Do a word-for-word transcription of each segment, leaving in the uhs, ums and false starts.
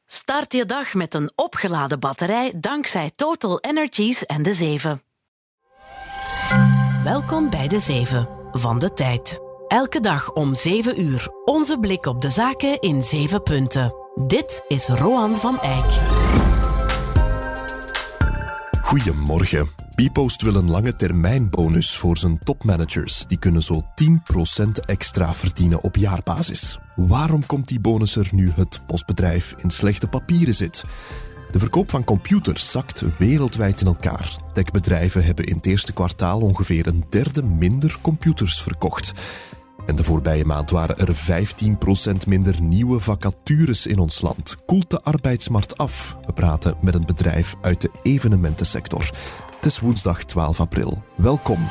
Start je dag met een opgeladen batterij dankzij Total Energies en de zeven. Welkom bij de zeven van de tijd. Elke dag om zeven uur onze blik op de zaken in zeven punten. Dit is Roan van Eyck. Goedemorgen. Bpost wil een lange termijn bonus voor zijn topmanagers. Die kunnen zo tien procent extra verdienen op jaarbasis. Waarom komt die bonus er nu het postbedrijf in slechte papieren zit? De verkoop van computers zakt wereldwijd in elkaar. Techbedrijven hebben in het eerste kwartaal ongeveer een derde minder computers verkocht. En de voorbije maand waren er vijftien procent minder nieuwe vacatures in ons land. Koelt de arbeidsmarkt af? We praten met een bedrijf uit de evenementensector. Het is woensdag twaalf april. Welkom.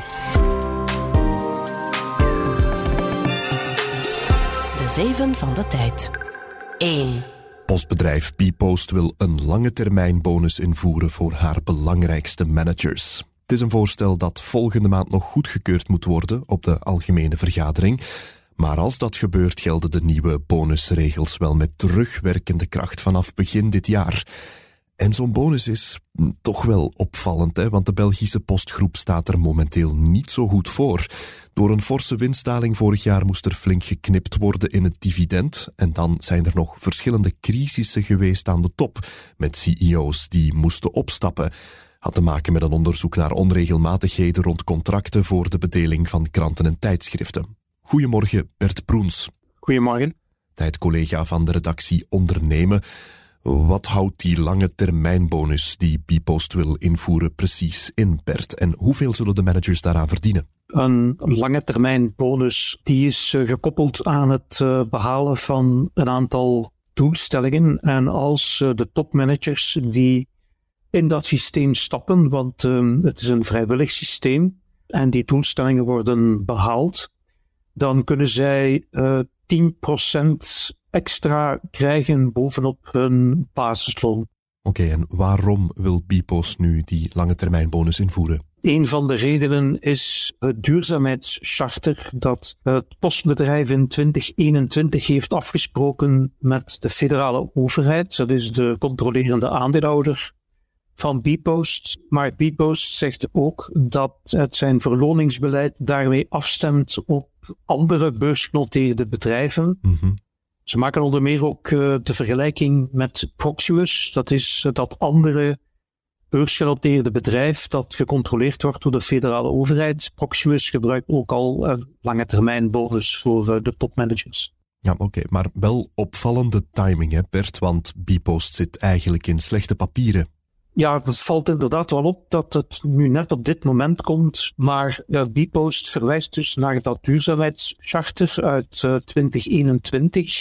De zeven van de tijd. één. Postbedrijf Bpost wil een lange termijn bonus invoeren voor haar belangrijkste managers. Het is een voorstel dat volgende maand nog goedgekeurd moet worden op de algemene vergadering. Maar als dat gebeurt, gelden de nieuwe bonusregels wel met terugwerkende kracht vanaf begin dit jaar. En zo'n bonus is toch wel opvallend, hè? Want de Belgische postgroep staat er momenteel niet zo goed voor. Door een forse winstdaling vorig jaar moest er flink geknipt worden in het dividend. En dan zijn er nog verschillende crisissen geweest aan de top, met C E O's die moesten opstappen. Had te maken met een onderzoek naar onregelmatigheden rond contracten voor de bedeling van kranten en tijdschriften. Goedemorgen, Bert Proens. Goedemorgen. Tijdcollega van de redactie Ondernemen. Wat houdt die lange termijnbonus die Bpost wil invoeren precies in, Bert? En hoeveel zullen de managers daaraan verdienen? Een lange termijn bonus die is gekoppeld aan het behalen van een aantal doelstellingen. En als de topmanagers die in dat systeem stappen, want uh, het is een vrijwillig systeem en die doelstellingen worden behaald, dan kunnen zij uh, tien procent extra krijgen bovenop hun basisloon. Oké, okay, en waarom wil Bpost nu die lange termijn bonus invoeren? Een van de redenen is het duurzaamheidscharter dat het postbedrijf in twintig eenentwintig heeft afgesproken met de federale overheid. Dat is de controlerende aandeelhouder van Bpost. Maar Bpost zegt ook dat het zijn verloningsbeleid daarmee afstemt op andere beursgenoteerde bedrijven. Mm-hmm. Ze maken onder meer ook uh, de vergelijking met Proximus. Dat is uh, dat andere beursgenoteerde bedrijf dat gecontroleerd wordt door de federale overheid. Proximus gebruikt ook al een lange termijn bonus voor uh, de topmanagers. Ja, oké, okay, maar wel opvallende timing, hè, Bert, want Bpost zit eigenlijk in slechte papieren. Ja, het valt inderdaad wel op dat het nu net op dit moment komt, maar uh, Bpost verwijst dus naar dat duurzaamheidscharter uit uh, twintig eenentwintig,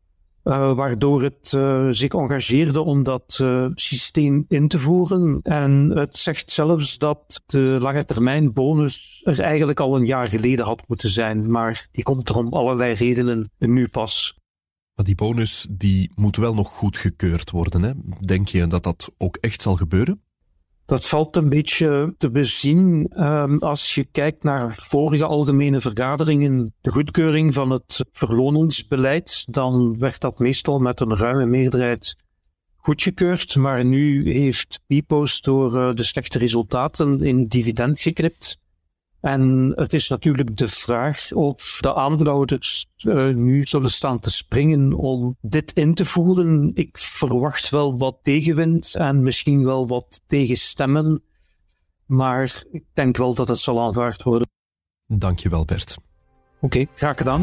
uh, waardoor het uh, zich engageerde om dat uh, systeem in te voeren. En het zegt zelfs dat de lange termijn bonus er eigenlijk al een jaar geleden had moeten zijn, maar die komt er om allerlei redenen nu pas. Maar die bonus die moet wel nog goedgekeurd worden, hè? Denk je dat dat ook echt zal gebeuren? Dat valt een beetje te bezien um, als je kijkt naar vorige algemene vergaderingen. De goedkeuring van het verloningsbeleid, dan werd dat meestal met een ruime meerderheid goedgekeurd. Maar nu heeft Bpost door uh, de slechte resultaten in dividend geknipt. En het is natuurlijk de vraag of de aandeelhouders uh, nu zullen staan te springen om dit in te voeren. Ik verwacht wel wat tegenwind en misschien wel wat tegenstemmen, maar ik denk wel dat het zal aanvaard worden. Dankjewel, Bert. Oké, okay, graag gedaan.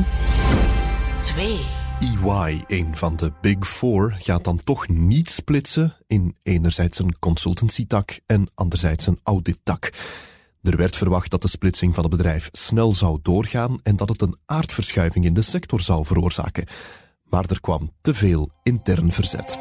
twee. E Y, een van de Big Four, gaat dan toch niet splitsen in enerzijds een consultancy-tak en anderzijds een audit-tak. Er werd verwacht dat de splitsing van het bedrijf snel zou doorgaan en dat het een aardverschuiving in de sector zou veroorzaken. Maar er kwam te veel intern verzet.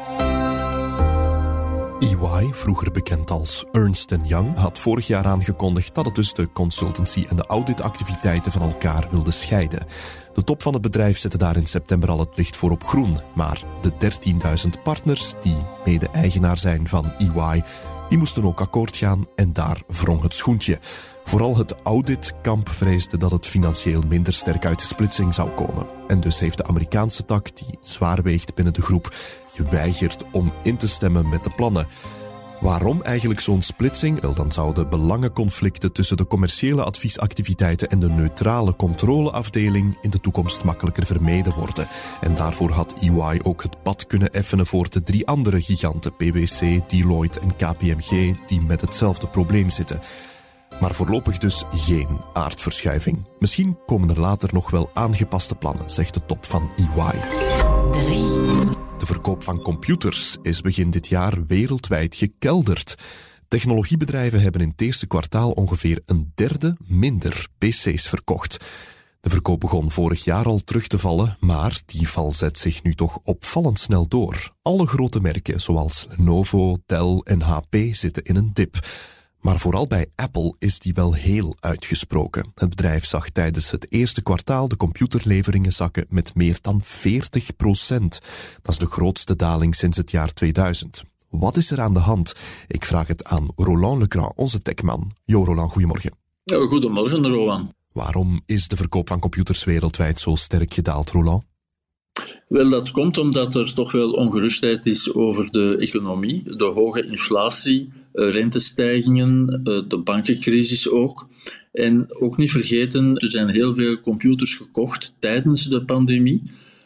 E Y, vroeger bekend als Ernst and Young, had vorig jaar aangekondigd dat het dus de consultancy en de auditactiviteiten van elkaar wilde scheiden. De top van het bedrijf zette daar in september al het licht voor op groen, maar de dertienduizend partners die mede-eigenaar zijn van E Y, die moesten ook akkoord gaan en daar wrong het schoentje. Vooral het auditkamp vreesde dat het financieel minder sterk uit de splitsing zou komen. En dus heeft de Amerikaanse tak, die zwaar weegt binnen de groep, geweigerd om in te stemmen met de plannen. Waarom eigenlijk zo'n splitsing? Wel, dan zouden belangenconflicten tussen de commerciële adviesactiviteiten en de neutrale controleafdeling in de toekomst makkelijker vermeden worden. En daarvoor had E Y ook het pad kunnen effenen voor de drie andere giganten, P W C, Deloitte en K P M G, die met hetzelfde probleem zitten. Maar voorlopig dus geen aardverschuiving. Misschien komen er later nog wel aangepaste plannen, zegt de top van E Y. De verkoop van computers is begin dit jaar wereldwijd gekelderd. Technologiebedrijven hebben in het eerste kwartaal ongeveer een derde minder P C's verkocht. De verkoop begon vorig jaar al terug te vallen, maar die val zet zich nu toch opvallend snel door. Alle grote merken, zoals Lenovo, Dell en H P, zitten in een dip. Maar vooral bij Apple is die wel heel uitgesproken. Het bedrijf zag tijdens het eerste kwartaal de computerleveringen zakken met meer dan veertig procent. Dat is de grootste daling sinds het jaar tweeduizend. Wat is er aan de hand? Ik vraag het aan Roland Legrand, onze techman. Jo, Roland, goedemorgen. Ja, goedemorgen, Roland. Waarom is de verkoop van computers wereldwijd zo sterk gedaald, Roland? Wel, dat komt omdat er toch wel ongerustheid is over de economie, de hoge inflatie, rentestijgingen, de bankencrisis ook. En ook niet vergeten, er zijn heel veel computers gekocht tijdens de pandemie.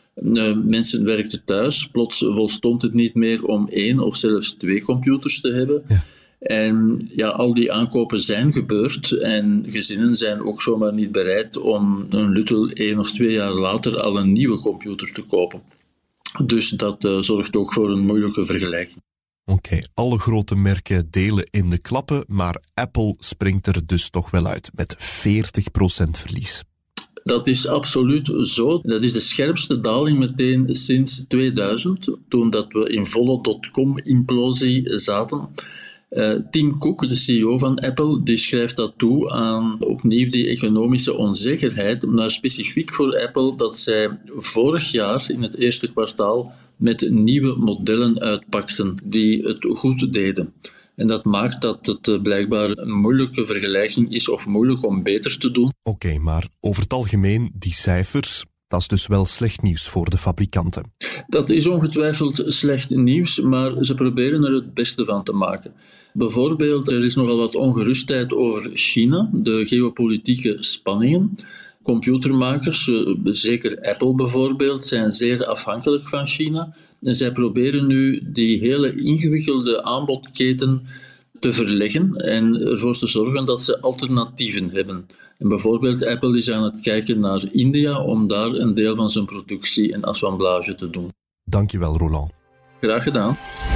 Mensen werkten thuis, plots volstond het niet meer om één of zelfs twee computers te hebben. Ja. En ja, al die aankopen zijn gebeurd en gezinnen zijn ook zomaar niet bereid om een luttel één of twee jaar later al een nieuwe computer te kopen. Dus dat uh, zorgt ook voor een moeilijke vergelijking. Oké, okay, alle grote merken delen in de klappen, maar Apple springt er dus toch wel uit met veertig procent verlies. Dat is absoluut zo. Dat is de scherpste daling meteen sinds tweeduizend, toen dat we in volle dotcom-implosie zaten. Uh, Tim Cook, de C E O van Apple, die schrijft dat toe aan opnieuw die economische onzekerheid, maar specifiek voor Apple dat zij vorig jaar in het eerste kwartaal met nieuwe modellen uitpakten die het goed deden. En dat maakt dat het blijkbaar een moeilijke vergelijking is of moeilijk om beter te doen. Oké, okay, maar over het algemeen, die cijfers, dat is dus wel slecht nieuws voor de fabrikanten. Dat is ongetwijfeld slecht nieuws, maar ze proberen er het beste van te maken. Bijvoorbeeld, er is nogal wat ongerustheid over China, de geopolitieke spanningen. Computermakers, zeker Apple bijvoorbeeld, zijn zeer afhankelijk van China. En zij proberen nu die hele ingewikkelde aanbodketen te verleggen en ervoor te zorgen dat ze alternatieven hebben. En bijvoorbeeld Apple is aan het kijken naar India om daar een deel van zijn productie en assemblage te doen. Dankjewel, Roland. Graag gedaan.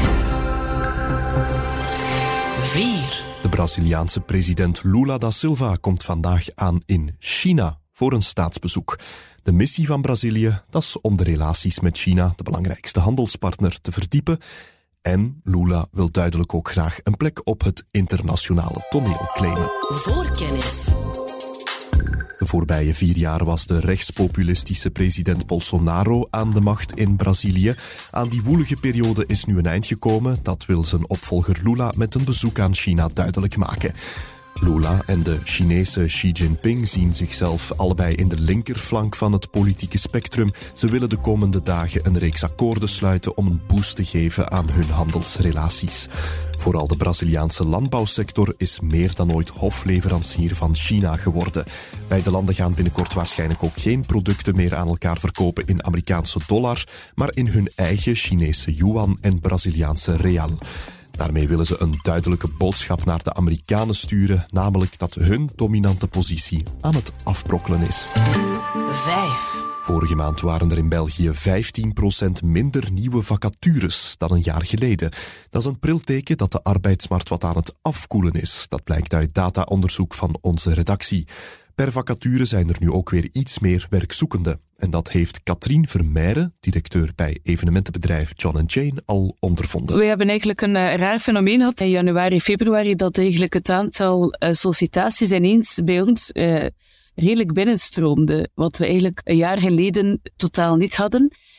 vier. De Braziliaanse president Lula da Silva komt vandaag aan in China voor een staatsbezoek. De missie van Brazilië, dat is om de relaties met China, de belangrijkste handelspartner, te verdiepen. En Lula wil duidelijk ook graag een plek op het internationale toneel claimen. Voorkennis. De voorbije vier jaar was de rechtspopulistische president Bolsonaro aan de macht in Brazilië. Aan die woelige periode is nu een eind gekomen. Dat wil zijn opvolger Lula met een bezoek aan China duidelijk maken. Lula en de Chinese Xi Jinping zien zichzelf allebei in de linkerflank van het politieke spectrum. Ze willen de komende dagen een reeks akkoorden sluiten om een boost te geven aan hun handelsrelaties. Vooral de Braziliaanse landbouwsector is meer dan ooit hofleverancier van China geworden. Beide landen gaan binnenkort waarschijnlijk ook geen producten meer aan elkaar verkopen in Amerikaanse dollar, maar in hun eigen Chinese yuan en Braziliaanse real. Daarmee willen ze een duidelijke boodschap naar de Amerikanen sturen, namelijk dat hun dominante positie aan het afbrokkelen is. vijf. Vorige maand waren er in België vijftien procent minder nieuwe vacatures dan een jaar geleden. Dat is een prilteken dat de arbeidsmarkt wat aan het afkoelen is. Dat blijkt uit dataonderzoek van onze redactie. Per vacature zijn er nu ook weer iets meer werkzoekenden. En dat heeft Katrien Vermeijren, directeur bij evenementenbedrijf John and Jane, al ondervonden. We hebben eigenlijk een uh, raar fenomeen gehad in januari, februari, dat eigenlijk het aantal uh, sollicitaties ineens bij ons uh, redelijk binnenstroomde. Wat we eigenlijk een jaar geleden totaal niet hadden.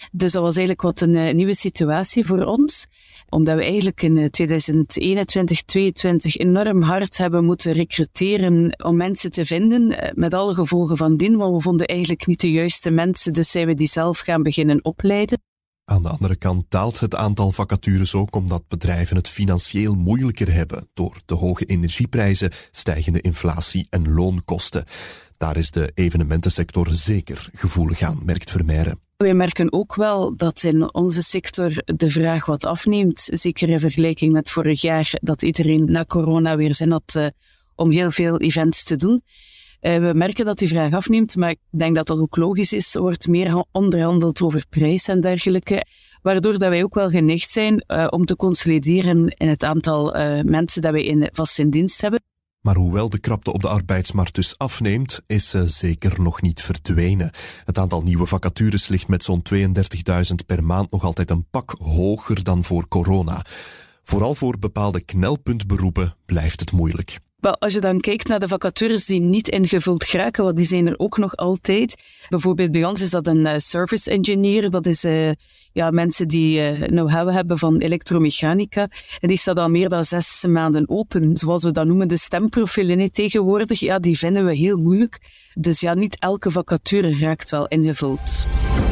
Dus dat was eigenlijk wat een uh, nieuwe situatie voor ons. Omdat we eigenlijk in tweeduizend eenentwintig, tweeëntwintig enorm hard hebben moeten recruteren om mensen te vinden. Met alle gevolgen van dien, want we vonden eigenlijk niet de juiste mensen. Dus zijn we die zelf gaan beginnen opleiden. Aan de andere kant daalt het aantal vacatures ook omdat bedrijven het financieel moeilijker hebben door de hoge energieprijzen, stijgende inflatie en loonkosten. Daar is de evenementensector zeker gevoelig aan, merkt Vermeijren. Wij merken ook wel dat in onze sector de vraag wat afneemt. Zeker in vergelijking met vorig jaar, dat iedereen na corona weer zin had uh, om heel veel events te doen. Uh, we merken dat die vraag afneemt, maar ik denk dat dat ook logisch is. Er wordt meer onderhandeld over prijs en dergelijke. Waardoor dat wij ook wel geneigd zijn uh, om te consolideren in het aantal uh, mensen dat wij in, vast in dienst hebben. Maar hoewel de krapte op de arbeidsmarkt dus afneemt, is ze zeker nog niet verdwenen. Het aantal nieuwe vacatures ligt met zo'n tweeëndertigduizend per maand nog altijd een pak hoger dan voor corona. Vooral voor bepaalde knelpuntberoepen blijft het moeilijk. Wel, als je dan kijkt naar de vacatures die niet ingevuld geraken, want die zijn er ook nog altijd. Bijvoorbeeld bij ons is dat een uh, service engineer. Dat is uh, ja, mensen die uh, know-how hebben van elektromechanica. En die staat al meer dan zes maanden open. Zoals we dat noemen, de stemprofielen tegenwoordig. Ja, die vinden we heel moeilijk. Dus ja, niet elke vacature raakt wel ingevuld.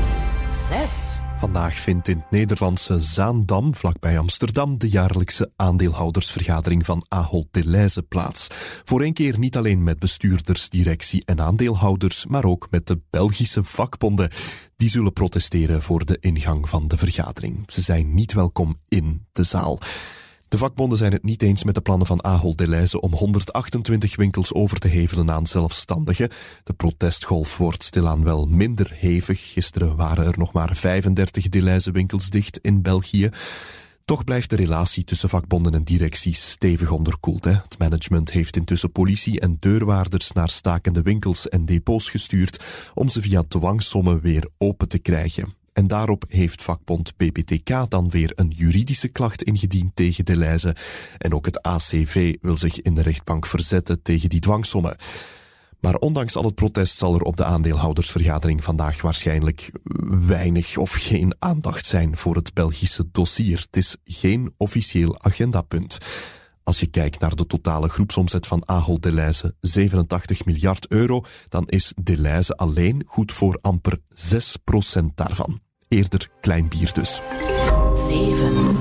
Zes. Vandaag vindt in het Nederlandse Zaandam, vlakbij Amsterdam, de jaarlijkse aandeelhoudersvergadering van Ahold Delhaize plaats. Voor één keer niet alleen met bestuurders, directie en aandeelhouders, maar ook met de Belgische vakbonden. Die zullen protesteren voor de ingang van de vergadering. Ze zijn niet welkom in de zaal. De vakbonden zijn het niet eens met de plannen van Ahold Delhaize om honderdachtentwintig winkels over te hevelen aan zelfstandigen. De protestgolf wordt stilaan wel minder hevig. Gisteren waren er nog maar vijfendertig Delhaize-winkels dicht in België. Toch blijft de relatie tussen vakbonden en directies stevig onderkoeld. Hè? Het management heeft intussen politie en deurwaarders naar stakende winkels en depots gestuurd om ze via dwangsommen weer open te krijgen. En daarop heeft vakbond B B T K dan weer een juridische klacht ingediend tegen Delhaize. En ook het A C V wil zich in de rechtbank verzetten tegen die dwangsommen. Maar ondanks al het protest zal er op de aandeelhoudersvergadering vandaag waarschijnlijk weinig of geen aandacht zijn voor het Belgische dossier. Het is geen officieel agendapunt. Als je kijkt naar de totale groepsomzet van Ahold Delhaize, zevenentachtig miljard euro, dan is Delhaize alleen goed voor amper zes procent daarvan. Eerder klein bier dus. zeven.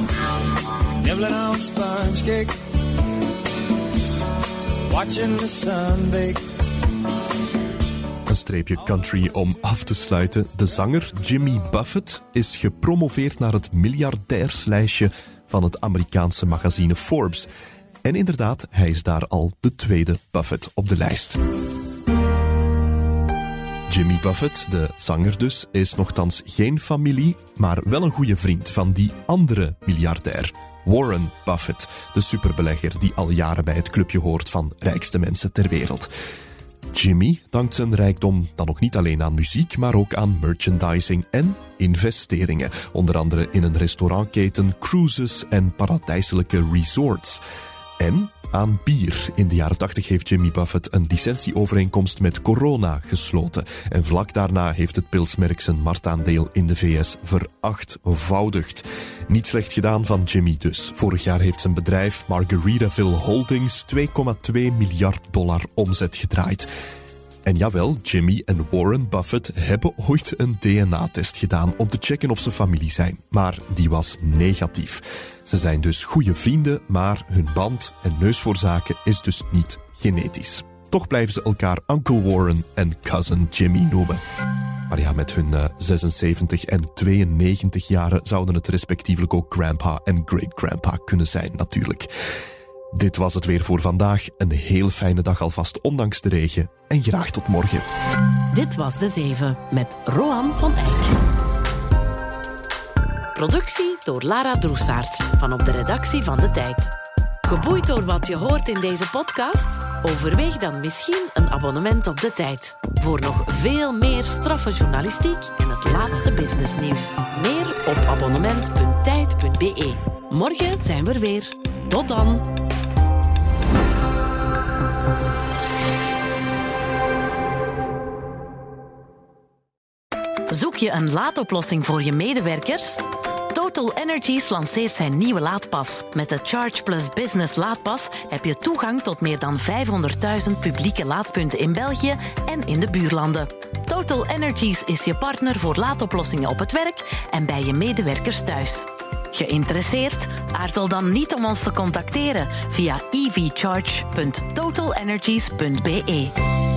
Een streepje country om af te sluiten. De zanger Jimmy Buffett is gepromoveerd naar het miljardairslijstje van het Amerikaanse magazine Forbes. En inderdaad, hij is daar al de tweede Buffett op de lijst. Jimmy Buffett, de zanger dus, is nochtans geen familie, maar wel een goede vriend van die andere miljardair, Warren Buffett, de superbelegger die al jaren bij het clubje hoort van rijkste mensen ter wereld. Jimmy dankt zijn rijkdom dan ook niet alleen aan muziek, maar ook aan merchandising en investeringen. Onder andere in een restaurantketen, cruises en paradijselijke resorts. En aan bier. In de jaren tachtig heeft Jimmy Buffett een licentieovereenkomst met Corona gesloten. En vlak daarna heeft het pilsmerk zijn marktaandeel in de V S verachtvoudigd. Niet slecht gedaan van Jimmy dus. Vorig jaar heeft zijn bedrijf Margaritaville Holdings twee komma twee miljard dollar omzet gedraaid. En jawel, Jimmy en Warren Buffett hebben ooit een D N A-test gedaan om te checken of ze familie zijn. Maar die was negatief. Ze zijn dus goede vrienden, maar hun band en neus voor zaken is dus niet genetisch. Toch blijven ze elkaar Uncle Warren en Cousin Jimmy noemen. Maar ja, met hun uh, zesenzeventig en tweeënnegentig jaren zouden het respectievelijk ook grandpa en great-grandpa kunnen zijn natuurlijk. Dit was het weer voor vandaag. Een heel fijne dag alvast, ondanks de regen. En graag tot morgen. Dit was De Zeven met Roan van Eyck. Productie door Lara Droesaert van op de redactie van De Tijd. Geboeid door wat je hoort in deze podcast? Overweeg dan misschien een abonnement op De Tijd. Voor nog veel meer straffe journalistiek en het laatste businessnieuws. Meer op abonnement punt tijd punt b e. Morgen zijn we er weer. Tot dan! Zoek je een laadoplossing voor je medewerkers? Total Energies lanceert zijn nieuwe laadpas. Met de Charge Plus Business laadpas heb je toegang tot meer dan vijfhonderdduizend publieke laadpunten in België en in de buurlanden. Total Energies is je partner voor laadoplossingen op het werk en bij je medewerkers thuis. Geïnteresseerd? Aarzel dan niet om ons te contacteren via e v charge punt total energies punt b e.